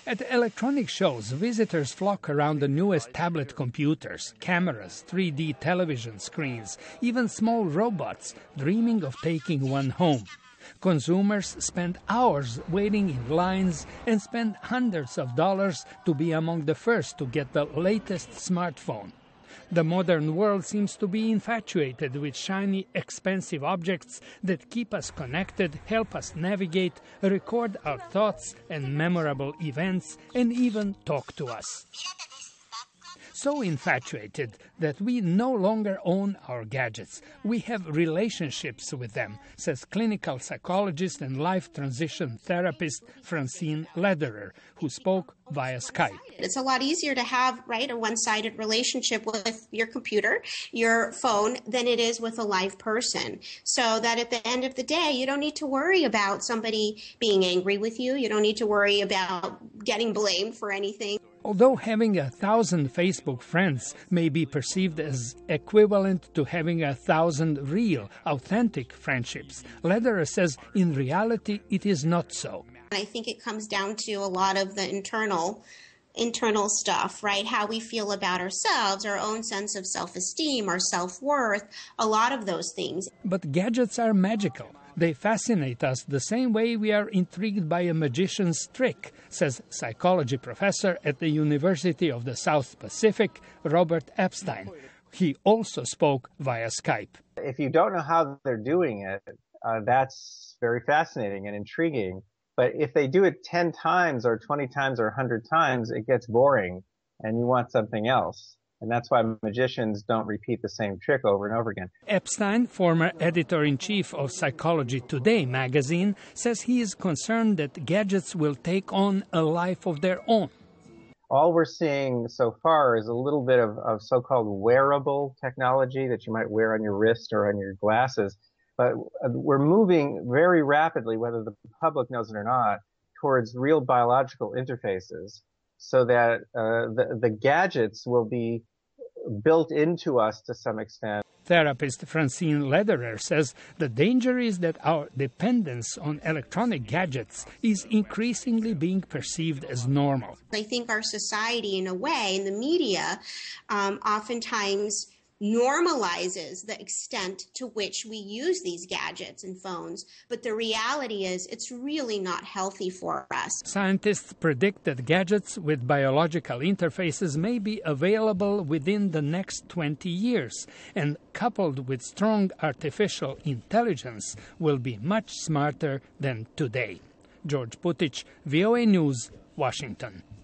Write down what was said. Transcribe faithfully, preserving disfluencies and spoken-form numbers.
At electronic shows, visitors flock around the newest tablet computers, cameras, three D television screens, even small robots, dreaming of taking one home. Consumers spend hours waiting in lines and spend hundreds of dollars to be among the first to get the latest smartphone. The modern world seems to be infatuated with shiny, expensive objects that keep us connected, help us navigate, record our thoughts and memorable events, and even talk to us. So infatuated that we no longer own our gadgets. We have relationships with them, says clinical psychologist and life transition therapist Francine Lederer, who spoke via Skype. It's a lot easier to have, right, a one-sided relationship with your computer, your phone, than it is with a live person. So that at the end of the day, you don't need to worry about somebody being angry with you. You don't need to worry about getting blamed for anything. Although having a thousand Facebook friends may be perceived as equivalent to having a thousand real, authentic friendships, Lederer says in reality it is not so. I think it comes down to a lot of the internal internal stuff, right? How we feel about ourselves, our own sense of self-esteem, our self-worth, a lot of those things. But gadgets are magical. They fascinate us the same way we are intrigued by a magician's trick, says psychology professor at the University of the South Pacific, Robert Epstein. He also spoke via Skype. If you don't know how they're doing it, uh, that's very fascinating and intriguing. But if they do it ten times or twenty times or one hundred times, it gets boring and you want something else. And that's why magicians don't repeat the same trick over and over again. Epstein, former editor-in-chief of Psychology Today magazine, says he is concerned that gadgets will take on a life of their own. All we're seeing so far is a little bit of, of so-called wearable technology that you might wear on your wrist or on your glasses. But we're moving very rapidly, whether the public knows it or not, towards real biological interfaces, so that uh, the, the gadgets will be built into us to some extent. Therapist Francine Lederer says the danger is that our dependence on electronic gadgets is increasingly being perceived as normal. I think our society, in a way, in the media, um, oftentimes normalizes the extent to which we use these gadgets and phones, but the reality is it's really not healthy for us. Scientists predict that gadgets with biological interfaces may be available within the next twenty years, and coupled with strong artificial intelligence, will be much smarter than today. George Putic, V O A News, Washington.